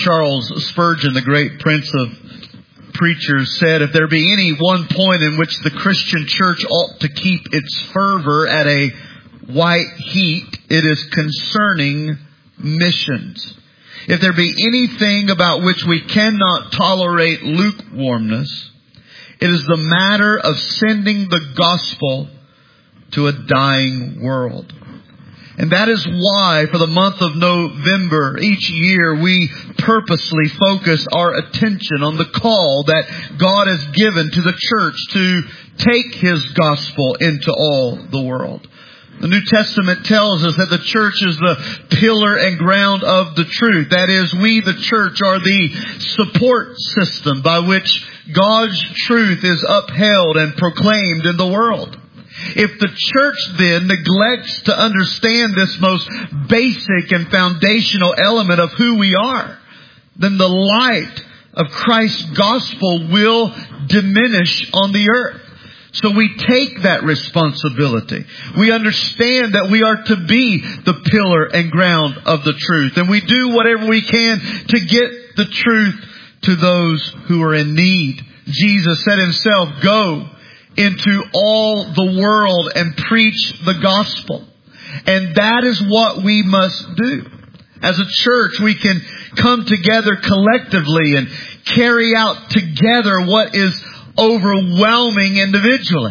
Charles Spurgeon, the great prince of preachers, said, if there be any one point in which the Christian church ought to keep its fervor at a white heat, it is concerning missions. If there be anything about which we cannot tolerate lukewarmness, it is the matter of sending the gospel to a dying world. And that is why for the month of November each year we purposely focus our attention on the call that God has given to the church to take His gospel into all the world. The New Testament tells us that the church is the pillar and ground of the truth. That is, we, the church, are the support system by which God's truth is upheld and proclaimed in the world. If the church then neglects to understand this most basic and foundational element of who we are, then the light of Christ's gospel will diminish on the earth. So we take that responsibility. We understand that we are to be the pillar and ground of the truth. And we do whatever we can to get the truth to those who are in need. Jesus said Himself, go into all the world and preach the gospel. And that is what we must do. As a church, we can come together collectively and carry out together what is overwhelming individually.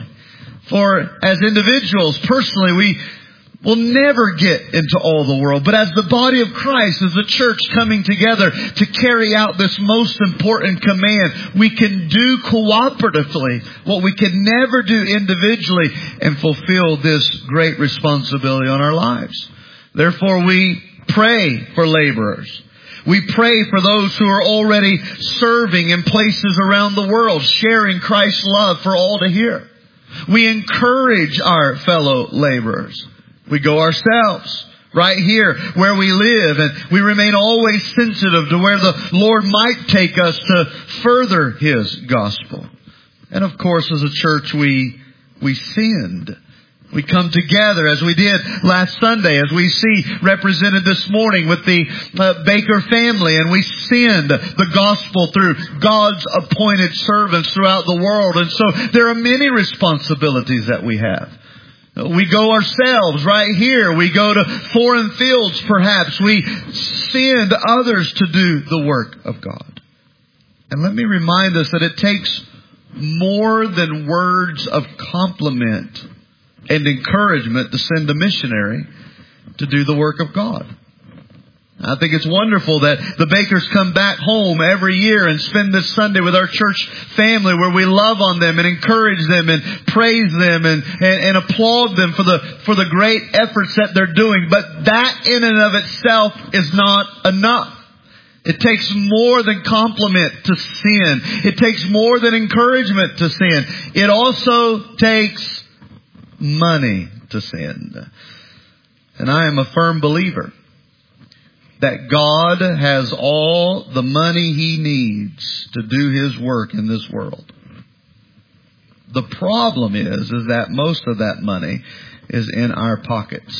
For as individuals, personally, we will never get into all the world. But as the body of Christ, as the church coming together to carry out this most important command, we can do cooperatively what we can never do individually and fulfill this great responsibility on our lives. Therefore, we pray for laborers. We pray for those who are already serving in places around the world, sharing Christ's love for all to hear. We encourage our fellow laborers. We go ourselves right here where we live, and we remain always sensitive to where the Lord might take us to further His gospel. And of course, as a church, we send. We come together as we did last Sunday, as we see represented this morning with the Baker family, and we send the gospel through God's appointed servants throughout the world. And so there are many responsibilities that we have. We go ourselves right here. We go to foreign fields perhaps. We send others to do the work of God. And let me remind us that it takes more than words of compliment and encouragement to send a missionary to do the work of God. I think it's wonderful that the Bakers come back home every year and spend this Sunday with our church family, where we love on them and encourage them and praise them and applaud them for the great efforts that they're doing. But that in and of itself is not enough. It takes more than compliment to send. It takes more than encouragement to send. It also takes money to send. And I am a firm believer that God has all the money He needs to do His work in this world. The problem is that most of that money is in our pockets.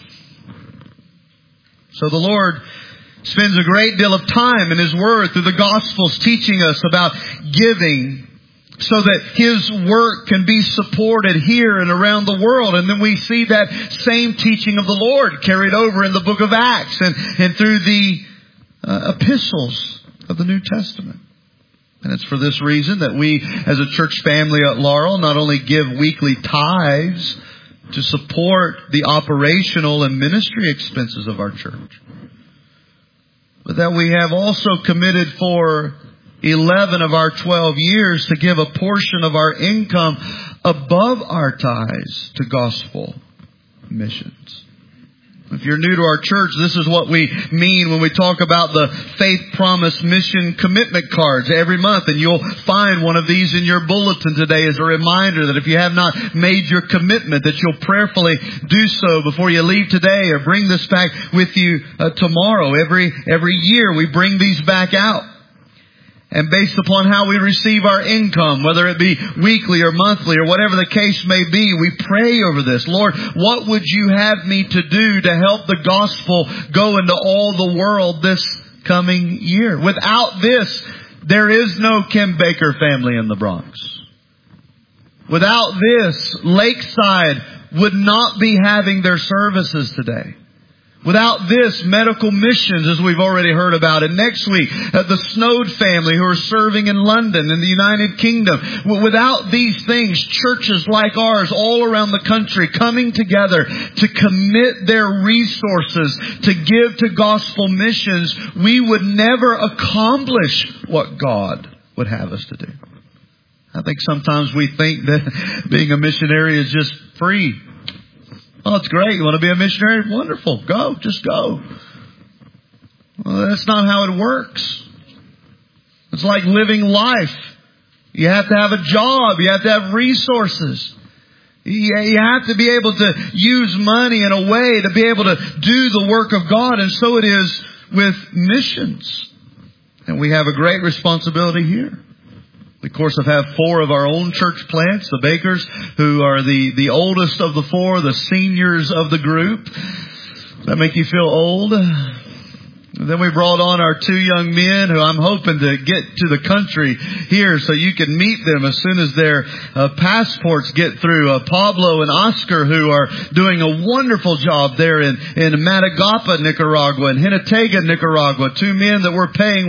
So the Lord spends a great deal of time in His Word through the Gospels teaching us about giving, so that His work can be supported here and around the world. And then we see that same teaching of the Lord carried over in the book of Acts and through the epistles of the New Testament. And it's for this reason that we, as a church family at Laurel, not only give weekly tithes to support the operational and ministry expenses of our church, but that we have also committed for 11 of our 12 years to give a portion of our income above our tithes to gospel missions. If you're new to our church, this is what we mean when we talk about the Faith Promise Mission Commitment Cards every month. And you'll find one of these in your bulletin today as a reminder that if you have not made your commitment, that you'll prayerfully do so before you leave today, or bring this back with you tomorrow. Every year we bring these back out. And based upon how we receive our income, whether it be weekly or monthly or whatever the case may be, we pray over this. Lord, what would you have me to do to help the gospel go into all the world this coming year. Without this, there is no Kim Baker family in the Bronx. Without this, Lakeside would not be having their services today. Without this, medical missions, as we've already heard about. And next week, the Snowd family who are serving in London in the United Kingdom. Without these things, churches like ours all around the country coming together to commit their resources to give to gospel missions, we would never accomplish what God would have us to do. I think sometimes we think that being a missionary is just free. Oh, it's great. You want to be a missionary? Wonderful. Go. Just go. Well, that's not how it works. It's like living life. You have to have a job. You have to have resources. You have to be able to use money in a way to be able to do the work of God. And so it is with missions. And we have a great responsibility here. We, of course, have 4 of our own church plants, the Bakers, who are the oldest of the 4, the seniors of the group. Does that make you feel old? And then we brought on our 2 young men who I'm hoping to get to the country here so you can meet them as soon as their passports get through. Pablo and Oscar, who are doing a wonderful job there in Matagapa, Nicaragua, and Jinotega, Nicaragua. 2 men that we're paying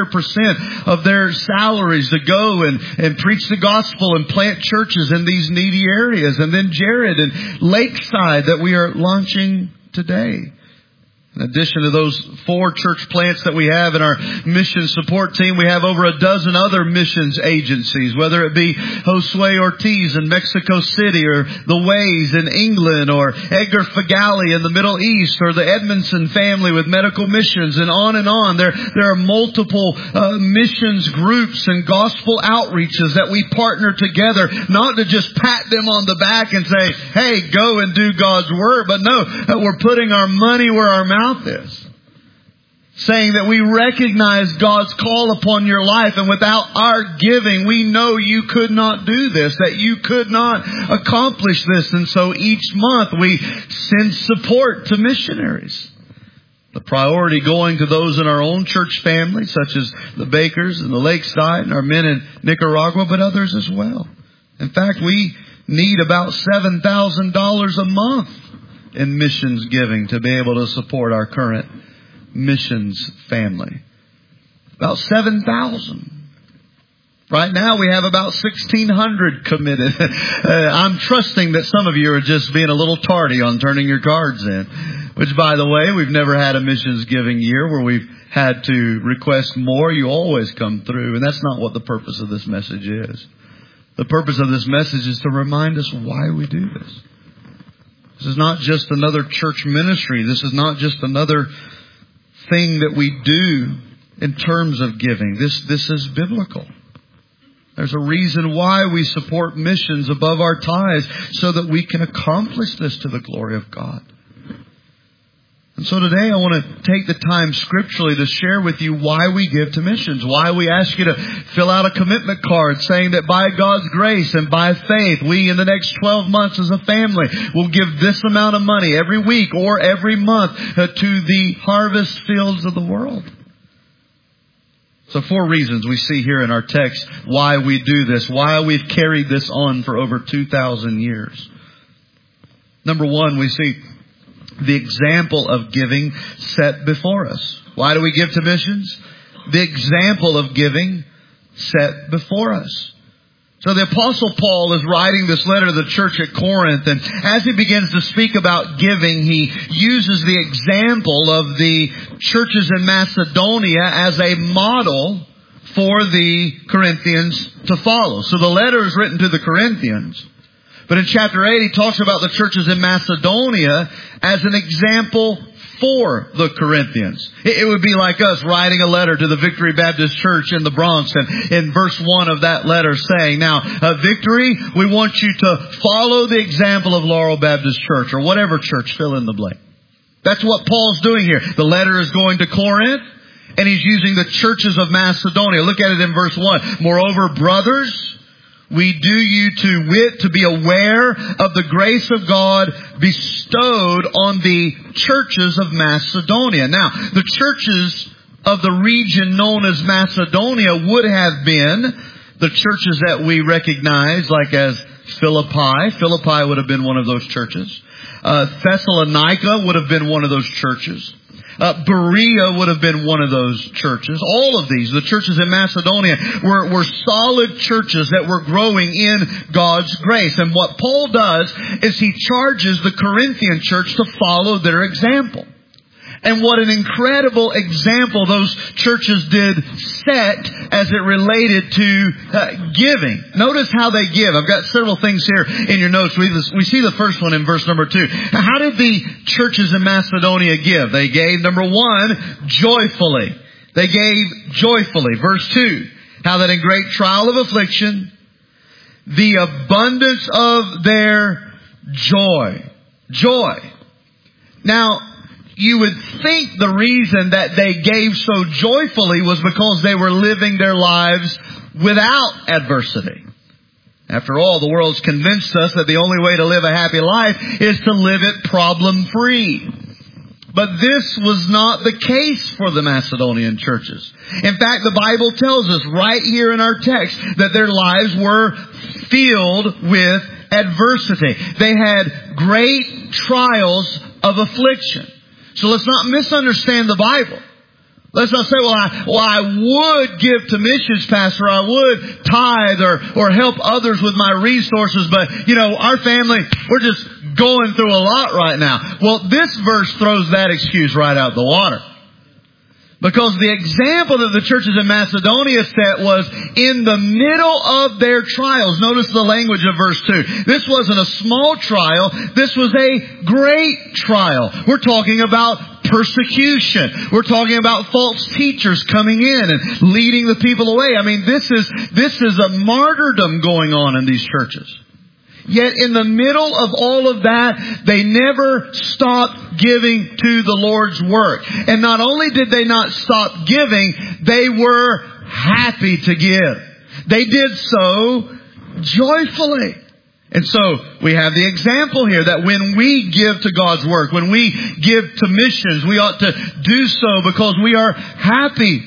100% of their salaries to go and preach the gospel and plant churches in these needy areas. And then Jared and Lakeside that we are launching today. In addition to those 4 church plants that we have in our mission support team, we have over a dozen other missions agencies, whether it be Josue Ortiz in Mexico City, or the Ways in England, or Edgar Fagali in the Middle East, or the Edmondson family with medical missions, and on and on. There are multiple missions groups and gospel outreaches that we partner together, not to just pat them on the back and say, hey, go and do God's word, but no, we're putting our money where our mouth is, saying that we recognize God's call upon your life, and without our giving, we know you could not do this, that you could not accomplish this. And so each month we send support to missionaries. The priority going to those in our own church family, such as the Bakers and the Lakeside and our men in Nicaragua, but others as well. In fact, we need about $7,000 a month in missions giving to be able to support our current missions family. About 7,000. Right now we have about 1,600 committed. I'm trusting that some of you are just being a little tardy on turning your cards in. Which, by the way, we've never had a missions giving year where we've had to request more. You always come through. And that's not what the purpose of this message is. The purpose of this message is to remind us why we do this. This is not just another church ministry. This is not just another thing that we do in terms of giving. This is biblical. There's a reason why we support missions above our tithes, so that we can accomplish this to the glory of God. And so today I want to take the time scripturally to share with you why we give to missions, why we ask you to fill out a commitment card saying that by God's grace and by faith, we in the next 12 months as a family will give this amount of money every week or every month to the harvest fields of the world. So 4 reasons we see here in our text why we do this, why we've carried this on for over 2,000 years. Number 1, we see the example of giving set before us. Why do we give to missions? The example of giving set before us. So the Apostle Paul is writing this letter to the church at Corinth, and as he begins to speak about giving, he uses the example of the churches in Macedonia as a model for the Corinthians to follow. So the letter is written to the Corinthians. But in chapter 8, he talks about the churches in Macedonia as an example for the Corinthians. It would be like us writing a letter to the Victory Baptist Church in the Bronx, and in verse 1 of that letter saying, now, Victory, we want you to follow the example of Laurel Baptist Church, or whatever church, fill in the blank. That's what Paul's doing here. The letter is going to Corinth, and he's using the churches of Macedonia. Look at it in verse 1. Moreover, brothers, we do you to wit to be aware of the grace of God bestowed on the churches of Macedonia. Now, the churches of the region known as Macedonia would have been the churches that we recognize, like as Philippi. Philippi would have been one of those churches. Thessalonica would have been one of those churches. Berea would have been one of those churches. All of these, the churches in Macedonia, were solid churches that were growing in God's grace. And what Paul does is he charges the Corinthian church to follow their example. And what an incredible example those churches did set as it related to giving. Notice how they give. I've got several things here in your notes. We see the first one in verse number 2. Now, how did the churches in Macedonia give? They gave, number 1, joyfully. They gave joyfully. Verse 2. How that in great trial of affliction, the abundance of their joy. Joy. Now, you would think the reason that they gave so joyfully was because they were living their lives without adversity. After all, the world's convinced us that the only way to live a happy life is to live it problem-free. But this was not the case for the Macedonian churches. In fact, the Bible tells us right here in our text that their lives were filled with adversity. They had great trials of affliction. So let's not misunderstand the Bible. Let's not say, I would give to missions, Pastor. I would tithe or help others with my resources. But, our family, we're just going through a lot right now. Well, this verse throws that excuse right out the water. Because the example that the churches in Macedonia set was in the middle of their trials. Notice the language of verse 2. This wasn't a small trial. This was a great trial. We're talking about persecution. We're talking about false teachers coming in and leading the people away. I mean, this is a martyrdom going on in these churches. Yet in the middle of all of that, they never stopped giving to the Lord's work. And not only did they not stop giving, they were happy to give. They did so joyfully. And so we have the example here that when we give to God's work, when we give to missions, we ought to do so because we are happy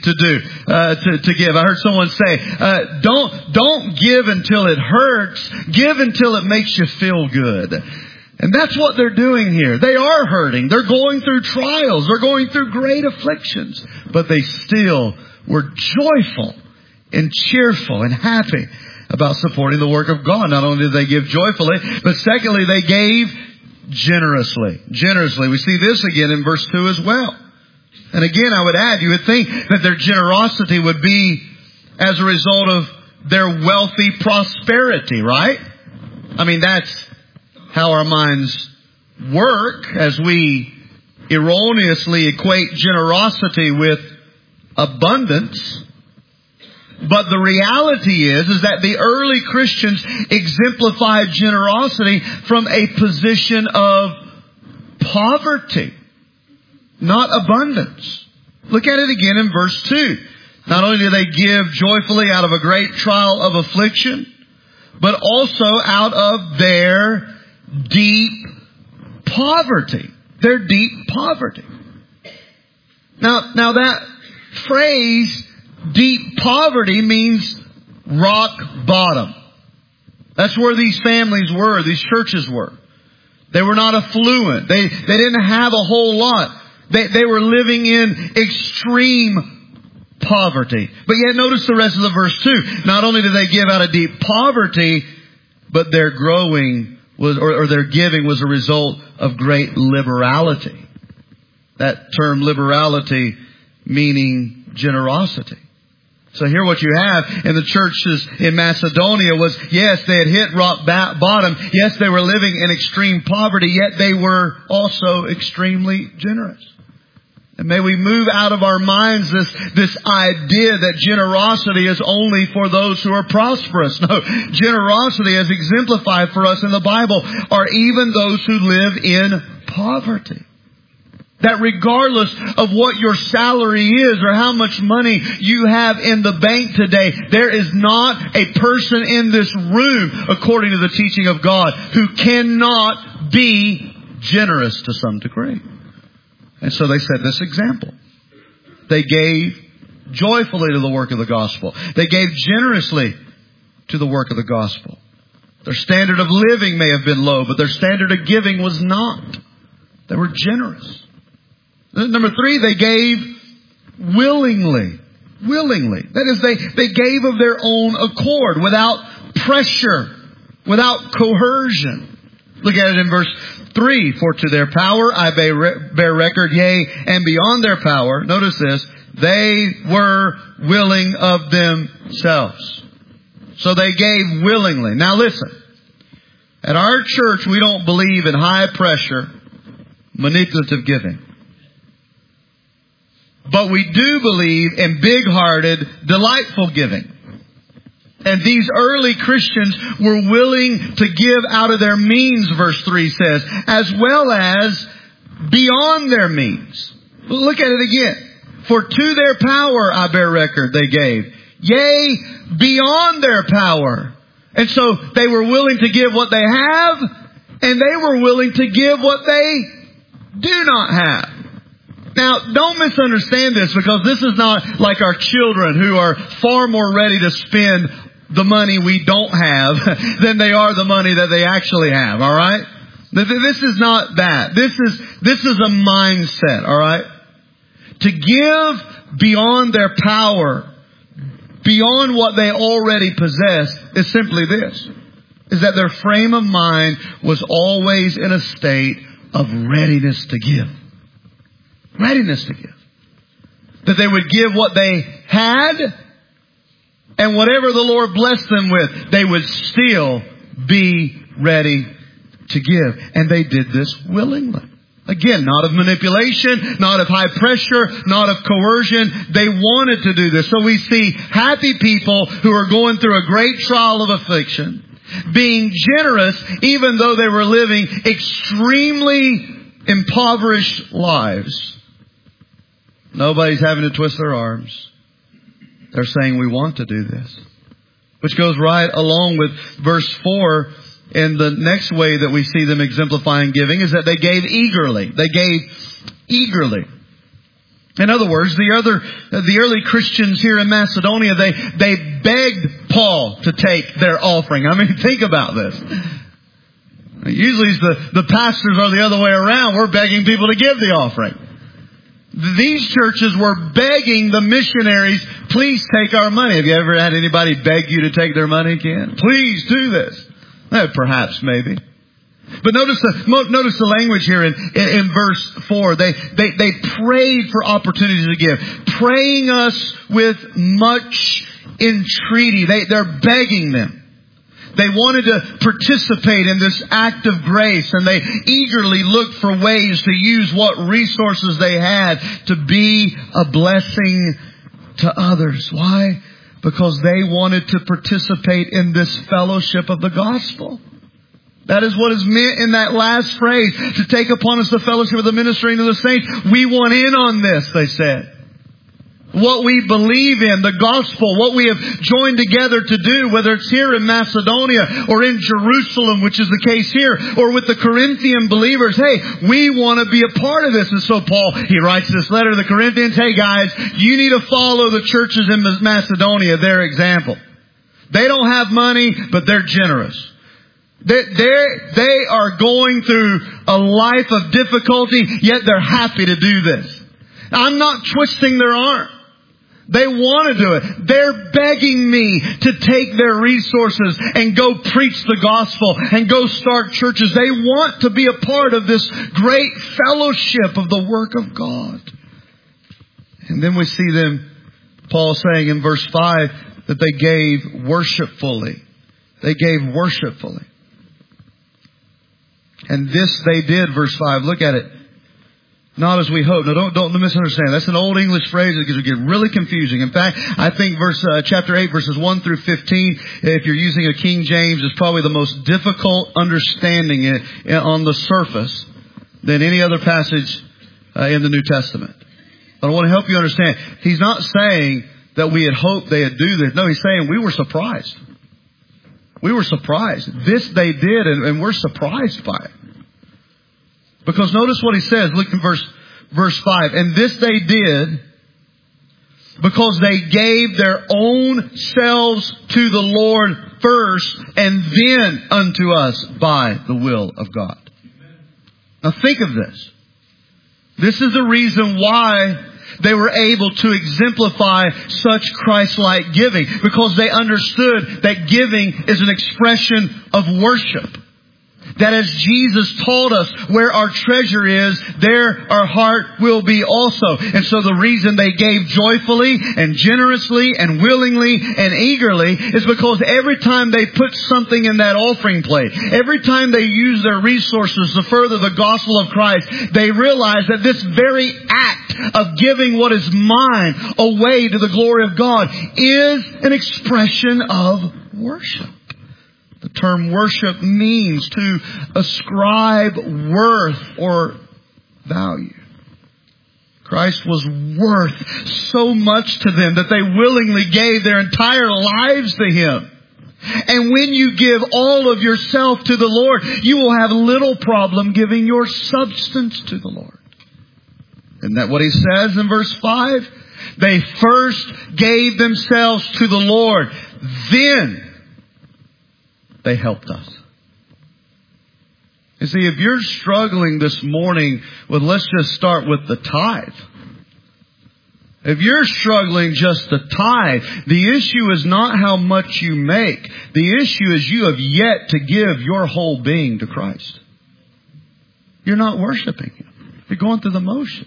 to give. I heard someone say, don't give until it hurts. Give until it makes you feel good. And that's what they're doing here. They are hurting. They're going through trials. They're going through great afflictions. But they still were joyful and cheerful and happy about supporting the work of God. Not only did they give joyfully, but secondly, they gave generously. Generously. We see this again in verse 2 as well. And again, I would add, you would think that their generosity would be as a result of their wealthy prosperity, right? I mean, that's how our minds work as we erroneously equate generosity with abundance. But the reality is that the early Christians exemplified generosity from a position of poverty, not abundance. Look at it again in verse 2. Not only do they give joyfully out of a great trial of affliction, but also out of their deep poverty. Their deep poverty. Now that phrase, deep poverty, means rock bottom. That's where these families were, these churches were. They were not affluent. They didn't have a whole lot. They were living in extreme poverty. But yet notice the rest of the verse 2. Not only did they give out of deep poverty, but their growing was, or their giving was a result of great liberality. That term liberality meaning generosity. So here what you have in the churches in Macedonia was, yes, they had hit rock bottom. Yes, they were living in extreme poverty, yet they were also extremely generous. And may we move out of our minds this idea that generosity is only for those who are prosperous. No, generosity as exemplified for us in the Bible are even those who live in poverty. That regardless of what your salary is or how much money you have in the bank today, there is not a person in this room, according to the teaching of God, who cannot be generous to some degree. And so they set this example. They gave joyfully to the work of the gospel. They gave generously to the work of the gospel. Their standard of living may have been low, but their standard of giving was not. They were generous. Number 3, they gave willingly. Willingly. That is, they gave of their own accord, without pressure, without coercion. Look at it in verse 3. For to their power I bear record, yea, and beyond their power, notice this, they were willing of themselves. So they gave willingly. Now listen, at our church we don't believe in high pressure, manipulative giving. But we do believe in big-hearted, delightful giving. And these early Christians were willing to give out of their means, verse 3 says, as well as beyond their means. Look at it again. For to their power I bear record, they gave. Yea, beyond their power. And so they were willing to give what they have, and they were willing to give what they do not have. Now, don't misunderstand this, because this is not like our children who are far more ready to spend the money we don't have than they are the money that they actually have, all right? This is not that. This is a mindset, all right? To give beyond their power, beyond what they already possess, is simply this, is that their frame of mind was always in a state of readiness to give. Readiness to give. That they would give what they had, and whatever the Lord blessed them with, they would still be ready to give. And they did this willingly. Again, not of manipulation, not of high pressure, not of coercion. They wanted to do this. So we see happy people who are going through a great trial of affliction, being generous even though they were living extremely impoverished lives. Nobody's having to twist their arms. They're saying, we want to do this. Which goes right along with verse 4. And the next way that we see them exemplifying giving is that they gave eagerly. They gave eagerly. In other words, the early Christians here in Macedonia, they begged Paul to take their offering. I mean, think about this. Usually the pastors are the other way around. We're begging people to give the offering. These churches were begging the missionaries, please take our money. Have you ever had anybody beg you to take their money, Ken? Please do this. Perhaps, maybe. But notice the language here in verse 4. They prayed for opportunities to give. Praying us with much entreaty. They're begging them. They wanted to participate in this act of grace, and they eagerly looked for ways to use what resources they had to be a blessing to others. Why? Because they wanted to participate in this fellowship of the gospel. That is what is meant in that last phrase, to take upon us the fellowship of the ministering of the saints. We want in on this, they said. What we believe in, the gospel, what we have joined together to do, whether it's here in Macedonia or in Jerusalem, which is the case here, or with the Corinthian believers. Hey, we want to be a part of this. And so Paul, he writes this letter to the Corinthians. Hey guys, you need to follow the churches in Macedonia, their example. They don't have money, but they're generous. They are going through a life of difficulty, yet they're happy to do this. I'm not twisting their arm. They want to do it. They're begging me to take their resources and go preach the gospel and go start churches. They want to be a part of this great fellowship of the work of God. And then we see them, Paul saying in verse 5, that they gave worshipfully. They gave worshipfully. And this they did, verse 5. Look at it. Not as we hope. Now don't misunderstand. That's an old English phrase that can get really confusing. In fact, I think chapter 8 verses 1 through 15, if you're using a King James, is probably the most difficult understanding it on the surface than any other passage in the New Testament. But I want to help you understand. He's not saying that we had hoped they would do this. No, he's saying we were surprised. We were surprised. This they did, and we're surprised by it. Because notice what he says. Look in verse 5. And this they did Because they gave their own selves to the Lord first and then unto us by the will of God. Now think of this. This is the reason why they were able to exemplify such Christ-like giving. Because they understood that giving is an expression of worship. That as Jesus taught us, where our treasure is, there our heart will be also. And so the reason they gave joyfully and generously and willingly and eagerly is because every time they put something in that offering plate, every time they use their resources to further the gospel of Christ, they realize that this very act of giving what is mine away to the glory of God is an expression of worship. The term worship means to ascribe worth or value. Christ was worth so much to them that they willingly gave their entire lives to Him. And when you give all of yourself to the Lord, you will have little problem giving your substance to the Lord. Isn't that what He says in verse 5? They first gave themselves to the Lord. Then they helped us. You see, if you're struggling this morning with, let's just start with the tithe. If you're struggling just the tithe, the issue is not how much you make. The issue is you have yet to give your whole being to Christ. You're not worshiping Him. You're going through the motions.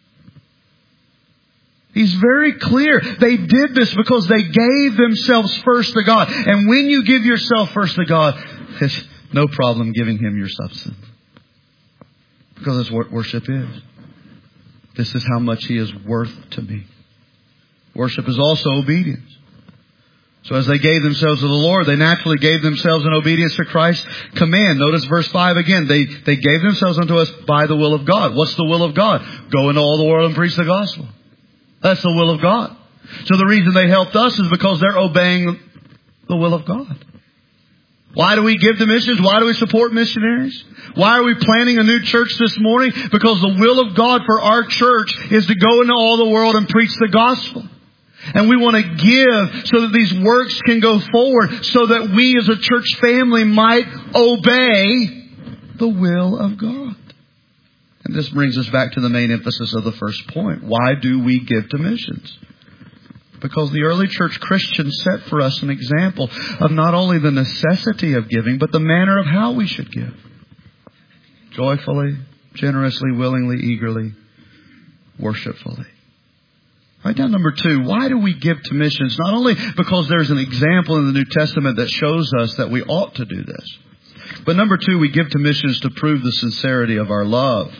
He's very clear. They did this because they gave themselves first to God. And when you give yourself first to God, there's no problem giving Him your substance. Because that's what worship is. This is how much He is worth to me. Worship is also obedience. So as they gave themselves to the Lord, they naturally gave themselves in obedience to Christ's command. Notice verse 5 again. They gave themselves unto us by the will of God. What's the will of God? Go into all the world and preach the gospel. That's the will of God. So the reason they helped us is because they're obeying the will of God. Why do we give to missions? Why do we support missionaries? Why are we planning a new church this morning? Because the will of God for our church is to go into all the world and preach the gospel. And we want to give so that these works can go forward, so that we as a church family might obey the will of God. And this brings us back to the main emphasis of the first point. Why do we give to missions? Because the early church Christians set for us an example of not only the necessity of giving, but the manner of how we should give. Joyfully, generously, willingly, eagerly, worshipfully. Write down number 2. Why do we give to missions? Not only because there's an example in the New Testament that shows us that we ought to do this, but number 2, we give to missions to prove the sincerity of our love.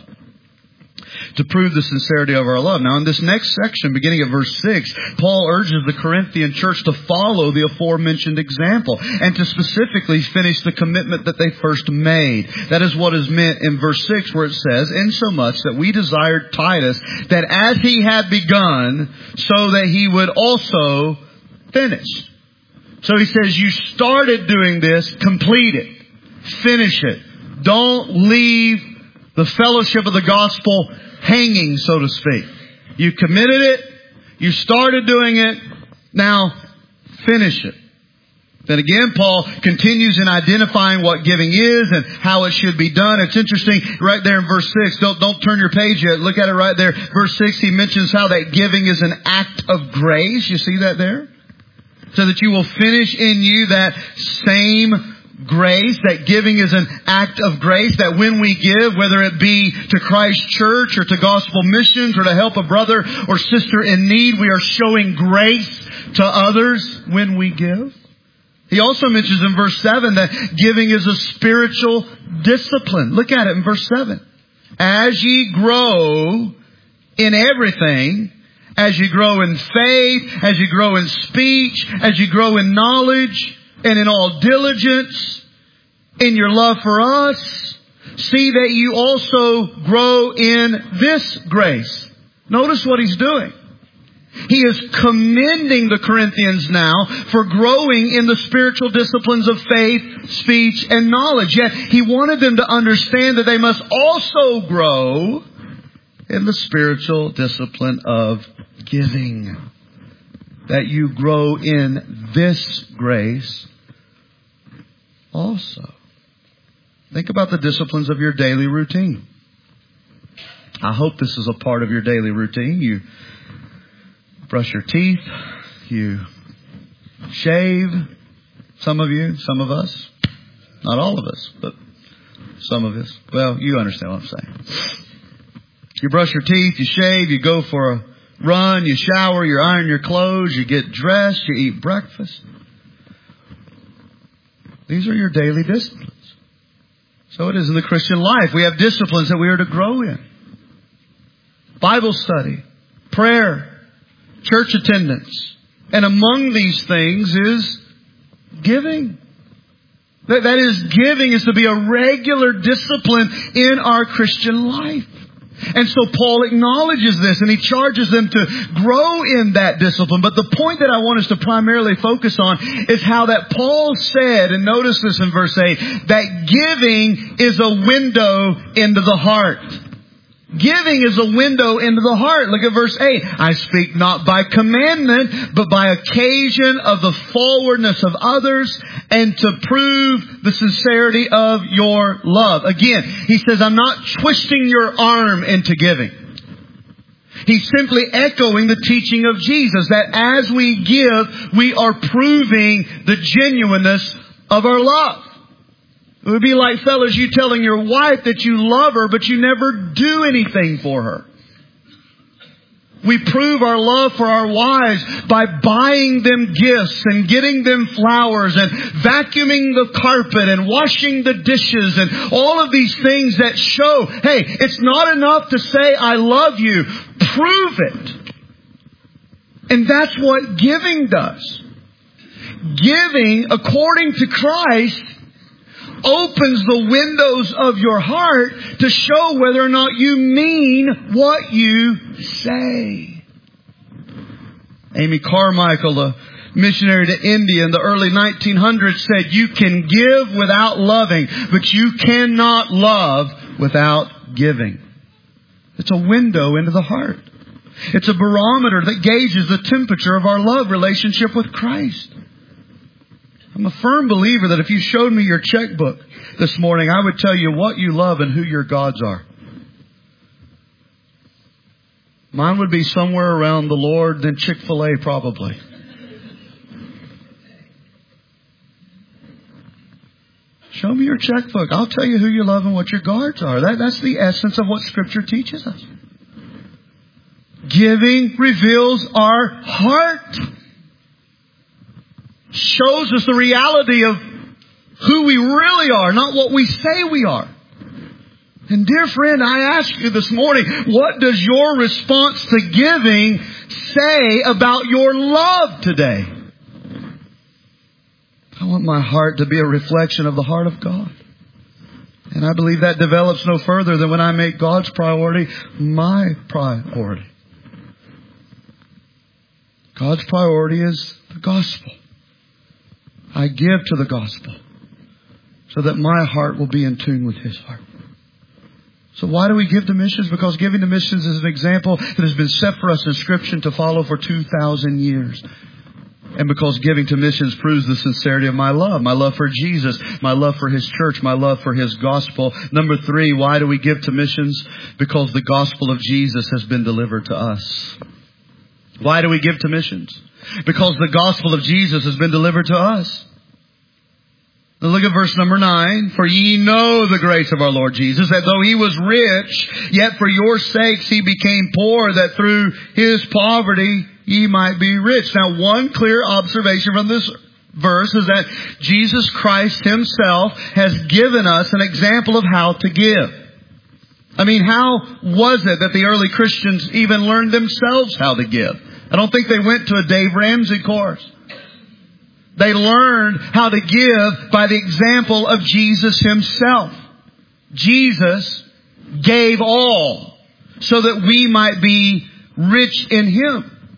To prove the sincerity of our love. Now in this next section, beginning at verse 6, Paul urges the Corinthian church to follow the aforementioned example and to specifically finish the commitment that they first made. That is what is meant in verse 6 where it says, insomuch that we desired Titus that as he had begun, so that he would also finish. So he says, you started doing this, complete it. Finish it. Don't leave the fellowship of the gospel hanging, so to speak. You committed it. You started doing it. Now, finish it. Then again, Paul continues in identifying what giving is and how it should be done. It's interesting right there in verse 6. Don't turn your page yet. Look at it right there. Verse 6, he mentions how that giving is an act of grace. You see that there? So that you will finish in you that same grace, that giving is an act of grace, that when we give, whether it be to Christ Church or to gospel missions or to help a brother or sister in need, we are showing grace to others when we give. He also mentions in verse 7 that giving is a spiritual discipline. Look at it in verse 7. As ye grow in everything, as you grow in faith, as you grow in speech, as you grow in knowledge, and in all diligence, in your love for us, see that you also grow in this grace. Notice what he's doing. He is commending the Corinthians now for growing in the spiritual disciplines of faith, speech, and knowledge. Yet he wanted them to understand that they must also grow in the spiritual discipline of giving. that you grow in this grace also. Think about the disciplines of your daily routine. I hope this is a part of your daily routine. You brush your teeth. You shave. Some of you, some of us. Not all of us, but some of us. Well, you understand what I'm saying. You brush your teeth, you shave, you go for a run, you shower, you iron your clothes, you get dressed, you eat breakfast. These are your daily disciplines. So it is in the Christian life. We have disciplines that we are to grow in. Bible study, prayer, church attendance. And among these things is giving. That is, giving is to be a regular discipline in our Christian life. And so Paul acknowledges this and he charges them to grow in that discipline. But the point that I want us to primarily focus on is how that Paul said, and notice this in verse 8, that giving is a window into the heart. Giving is a window into the heart. Look at verse 8. I speak not by commandment, but by occasion of the forwardness of others, and to prove the sincerity of your love. Again, he says, I'm not twisting your arm into giving. He's simply echoing the teaching of Jesus, that as we give, we are proving the genuineness of our love. It would be like, fellas, you telling your wife that you love her, but you never do anything for her. We prove our love for our wives by buying them gifts and getting them flowers and vacuuming the carpet and washing the dishes and all of these things that show, hey, it's not enough to say I love you. Prove it. And that's what giving does. Giving, according to Christ, opens the windows of your heart to show whether or not you mean what you say. Amy Carmichael, a missionary to India in the early 1900s, said, you can give without loving, but you cannot love without giving. It's a window into the heart. It's a barometer that gauges the temperature of our love relationship with Christ. I'm a firm believer that if you showed me your checkbook this morning, I would tell you what you love and who your gods are. Mine would be somewhere around the Lord, then Chick-fil-A probably. Show me your checkbook. I'll tell you who you love and what your gods are. That's the essence of what Scripture teaches us. Giving reveals our heart. Shows us the reality of who we really are, not what we say we are. And dear friend, I ask you this morning, what does your response to giving say about your love today? I want my heart to be a reflection of the heart of God. And I believe that develops no further than when I make God's priority my priority. God's priority is the gospel. I give to the gospel so that my heart will be in tune with His heart. So why do we give to missions? Because giving to missions is an example that has been set for us in Scripture to follow for 2,000 years. And because giving to missions proves the sincerity of my love for Jesus, my love for His church, my love for His gospel. Number 3, why do we give to missions? Because the gospel of Jesus has been delivered to us. Why do we give to missions? Because the gospel of Jesus has been delivered to us. Now look at verse number 9. For ye know the grace of our Lord Jesus, that though He was rich, yet for your sakes He became poor, that through His poverty ye might be rich. Now one clear observation from this verse is that Jesus Christ Himself has given us an example of how to give. I mean, how was it that the early Christians even learned themselves how to give? I don't think they went to a Dave Ramsey course. They learned how to give by the example of Jesus Himself. Jesus gave all so that we might be rich in Him.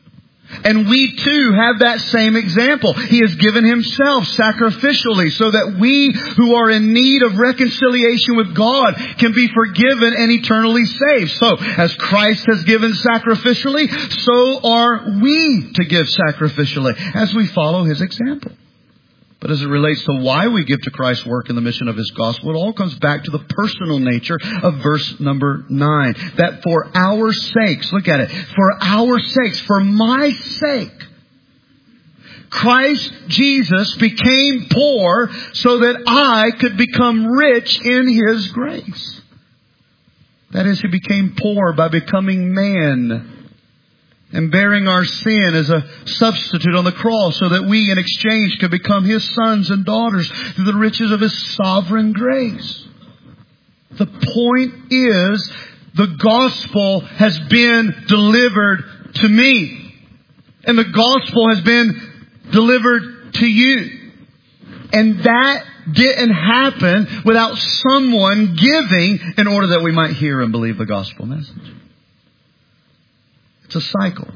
And we too have that same example. He has given Himself sacrificially so that we who are in need of reconciliation with God can be forgiven and eternally saved. So, as Christ has given sacrificially, so are we to give sacrificially as we follow His example. But as it relates to why we give to Christ's work in the mission of His gospel, it all comes back to the personal nature of verse number 9. That for our sakes, look at it, for our sakes, for my sake, Christ Jesus became poor so that I could become rich in His grace. That is, He became poor by becoming man and bearing our sin as a substitute on the cross so that we in exchange could become His sons and daughters through the riches of His sovereign grace. The point is, the gospel has been delivered to me. And the gospel has been delivered to you. And that didn't happen without someone giving in order that we might hear and believe the gospel message. It's a cycle.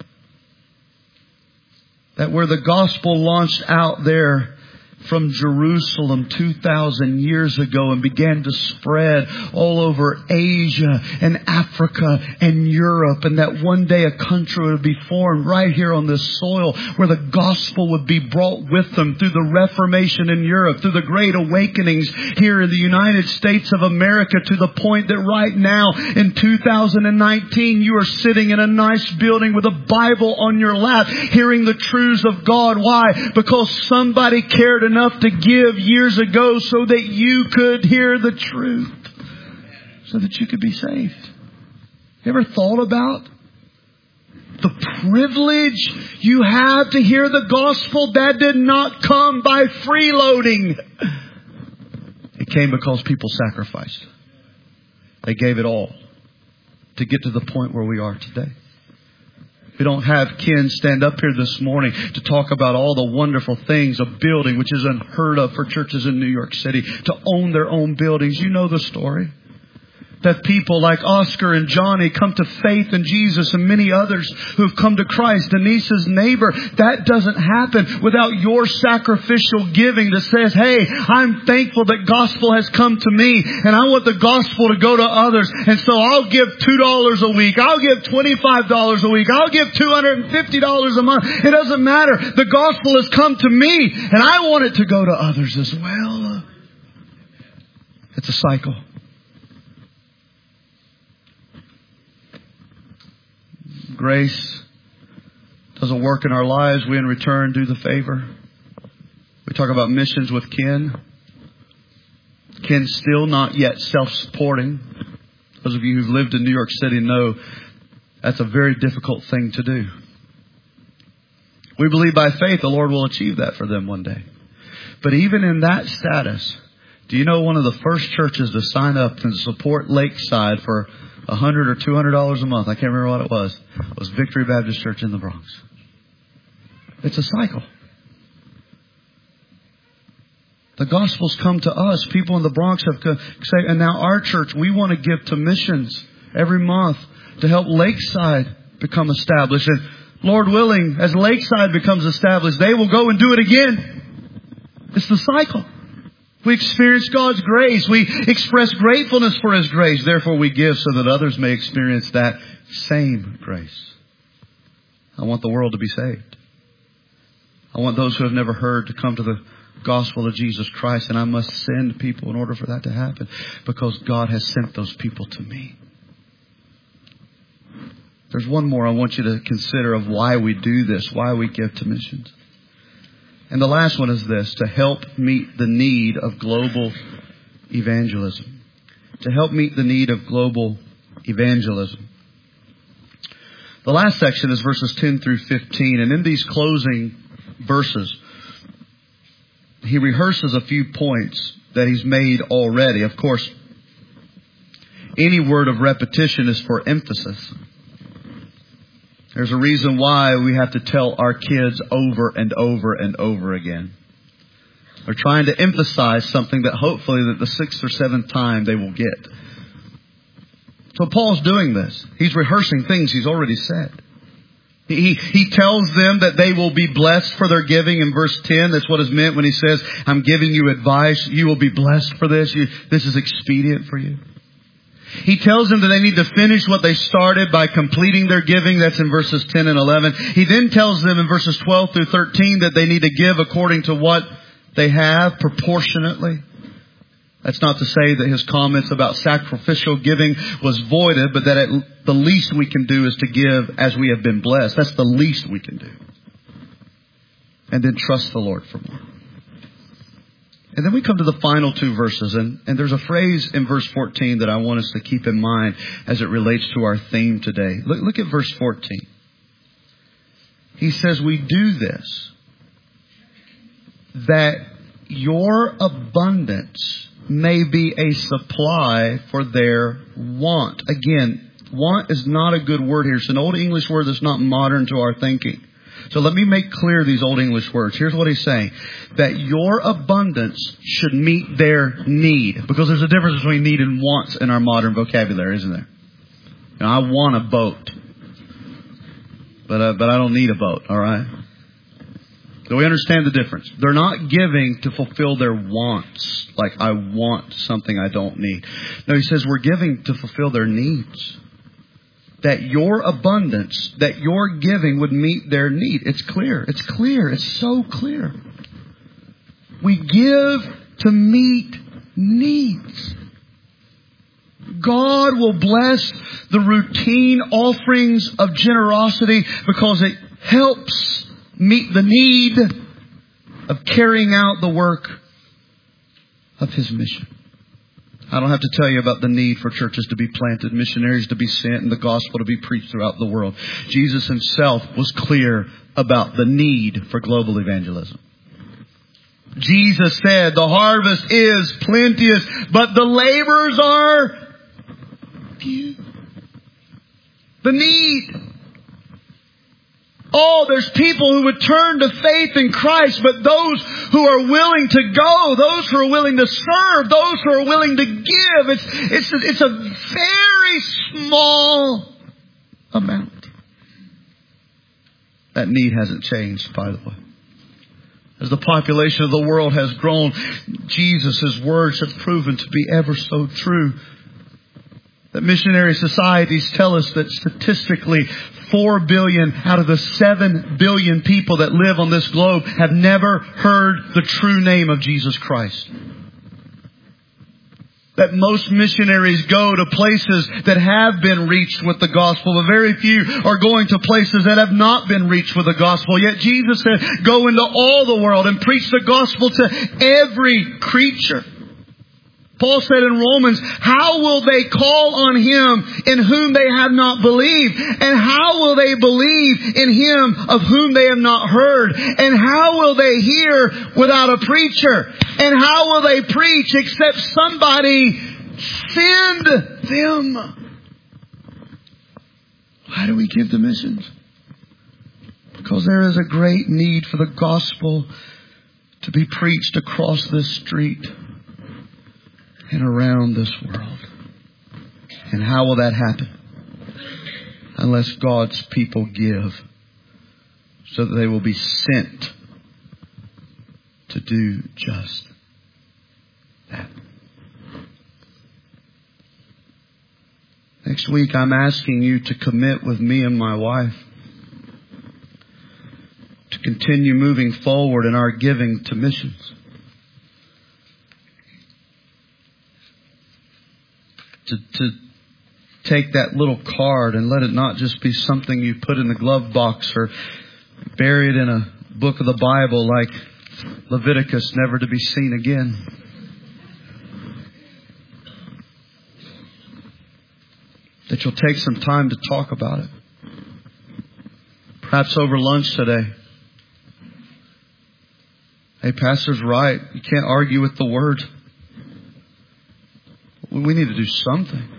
That where the gospel launched out there from Jerusalem 2,000 years ago and began to spread all over Asia and Africa and Europe, and that one day a country would be formed right here on this soil where the gospel would be brought with them through the Reformation in Europe, through the Great Awakenings here in the United States of America, to the point that right now in 2019 you are sitting in a nice building with a Bible on your lap hearing the truths of God. Why? Because somebody cared enough to give years ago so that you could hear the truth, so that you could be saved. You ever thought about the privilege you have to hear the gospel? That did not come by freeloading. It came because people sacrificed. They gave it all to get to the point where we are today. We don't have Ken stand up here this morning to talk about all the wonderful things of building, which is unheard of for churches in New York City, to own their own buildings. You know the story. That people like Oscar and Johnny come to faith in Jesus, and many others who have come to Christ. Denise's neighbor. That doesn't happen without your sacrificial giving that says, hey, I'm thankful that gospel has come to me and I want the gospel to go to others. And so I'll give $2 a week. I'll give $25 a week. I'll give $250 a month. It doesn't matter. The gospel has come to me and I want it to go to others as well. It's a cycle. Grace doesn't work in our lives. We in return do the favor. We talk about missions with Ken. Ken's still not yet self-supporting. Those of you who've lived in New York City know that's a very difficult thing to do. We believe by faith the Lord will achieve that for them one day. But even in that status, do you know one of the first churches to sign up and support Lakeside for $100 or $200 a month, I can't remember what it was Victory Baptist Church in the Bronx. It's a cycle. The gospel's come to us. People in the Bronx have said, and now our church, we want to give to missions every month to help Lakeside become established. And Lord willing, as Lakeside becomes established, they will go and do it again. It's the cycle. We experience God's grace. We express gratefulness for His grace. Therefore, we give so that others may experience that same grace. I want the world to be saved. I want those who have never heard to come to the gospel of Jesus Christ. And I must send people in order for that to happen, because God has sent those people to me. There's one more I want you to consider of why we do this, why we give to missions. And the last one is this: to help meet the need of global evangelism. To help meet the need of global evangelism. The last section is verses 10 through 15. And in these closing verses, he rehearses a few points that he's made already. Of course, any word of repetition is for emphasis. There's a reason why we have to tell our kids over and over and over again. We're trying to emphasize something that hopefully that the 6th or 7th time they will get. So Paul's doing this. He's rehearsing things he's already said. He tells them that they will be blessed for their giving in verse 10. That's what is meant when he says, I'm giving you advice. You will be blessed for this. This is expedient for you. He tells them that they need to finish what they started by completing their giving. That's in verses 10 and 11. He then tells them in verses 12 through 13 that they need to give according to what they have, proportionately. That's not to say that his comments about sacrificial giving was voided, but that the least we can do is to give as we have been blessed. That's the least we can do. And then trust the Lord for more. And then we come to the final two verses, and there's a phrase in verse 14that I want us to keep in mind as it relates to our theme today. Look at verse 14. He says, we do this, that your abundance may be a supply for their want. Again, want is not a good word here. It's an old English word that's not modern to our thinking. So let me make clear these old English words. Here's what he's saying. That your abundance should meet their need. Because there's a difference between need and wants in our modern vocabulary, isn't there? You know, I want a boat. But I don't need a boat, alright? So we understand the difference. They're not giving to fulfill their wants. Like, I want something I don't need. No, he says we're giving to fulfill their needs. That your abundance, that your giving would meet their need. It's clear. It's clear. It's so clear. We give to meet needs. God will bless the routine offerings of generosity because it helps meet the need of carrying out the work of His mission. I don't have to tell you about the need for churches to be planted, missionaries to be sent, and the gospel to be preached throughout the world. Jesus Himself was clear about the need for global evangelism. Jesus said, the harvest is plenteous, but the laborers are few. The need. Oh, there's people who would turn to faith in Christ, but those who are willing to go, those who are willing to serve, those who are willing to give, it's a very small amount. That need hasn't changed, by the way. As the population of the world has grown, Jesus' words have proven to be ever so true. That missionary societies tell us that statistically 4 billion out of the 7 billion people that live on this globe have never heard the true name of Jesus Christ. That most missionaries go to places that have been reached with the gospel, but very few are going to places that have not been reached with the gospel. Yet Jesus said, go into all the world and preach the gospel to every creature. Paul said in Romans, how will they call on Him in whom they have not believed? And how will they believe in Him of whom they have not heard? And how will they hear without a preacher? And how will they preach except somebody send them? Why do we give to missions? Because there is a great need for the gospel to be preached across this street and around this world. And how will that happen? Unless God's people give, so that they will be sent to do just that. Next week, I'm asking you to commit with me and my wife to continue moving forward in our giving to missions. To take that little card and let it not just be something you put in the glove box or buried in a book of the Bible like Leviticus, never to be seen again. That you'll take some time to talk about it. Perhaps over lunch today. Hey, Pastor's right. You can't argue with the Word. We need to do something.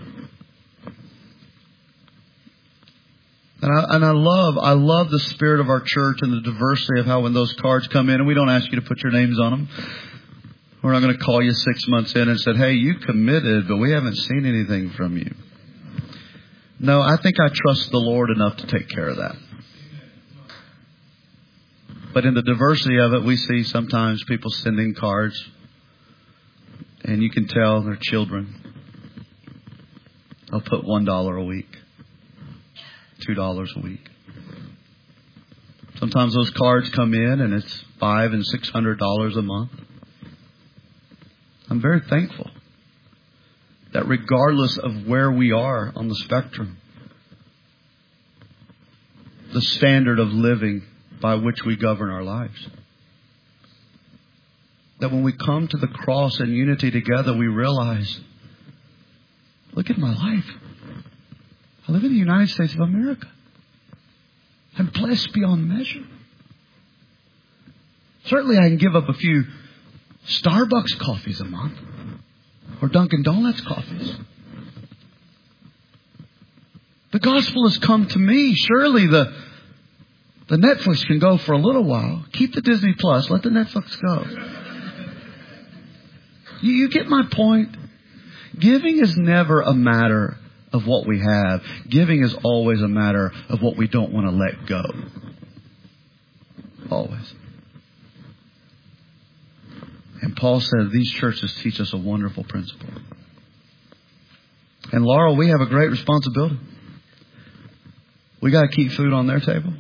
And I love the spirit of our church and the diversity of how when those cards come in, and we don't ask you to put your names on them. We're not going to call you 6 months in and said, hey, you committed, but we haven't seen anything from you. No, I think I trust the Lord enough to take care of that. But in the diversity of it, we see sometimes people sending cards, and you can tell they're children. They'll put $1 a week, $2 a week. Sometimes those cards come in and it's $500 and $600 a month. I'm very thankful that regardless of where we are on the spectrum, the standard of living by which we govern our lives, that when we come to the cross in unity together, we realize, look at my life. I live in the United States of America. I'm blessed beyond measure. Certainly I can give up a few Starbucks coffees a month or Dunkin' Donuts coffees. The gospel has come to me. Surely the Netflix can go for a little while. Keep the Disney Plus. Let the Netflix go. You get my point? Giving is never a matter of what we have. Giving is always a matter of what we don't want to let go. Always. And Paul said these churches teach us a wonderful principle. And Laurel, we have a great responsibility. We got to keep food on their table.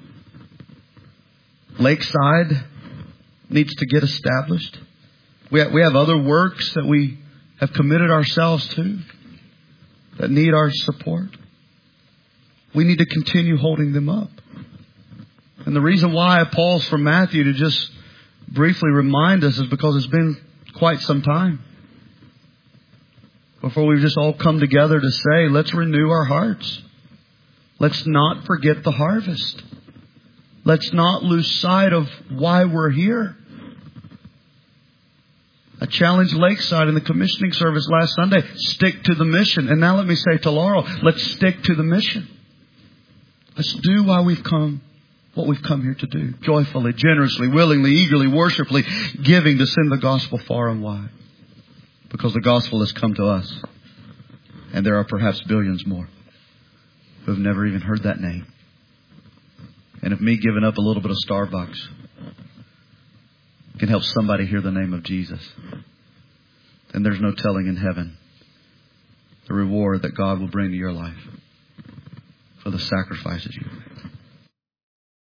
Lakeside needs to get established. We have other works that we have committed ourselves to that need our support. We need to continue holding them up. And the reason why I paused from Matthew to just briefly remind us is because it's been quite some time before we've just all come together to say, let's renew our hearts. Let's not forget the harvest. Let's not lose sight of why we're here. I challenged Lakeside in the commissioning service last Sunday. Stick to the mission. And now let me say to Laurel, let's stick to the mission. Let's do what we've come here to do. Joyfully, generously, willingly, eagerly, worshipfully, giving to send the gospel far and wide. Because the gospel has come to us. And there are perhaps billions more who have never even heard that name. And if me giving up a little bit of Starbucks can help somebody hear the name of Jesus, then there's no telling in heaven the reward that God will bring to your life for the sacrifices you've made.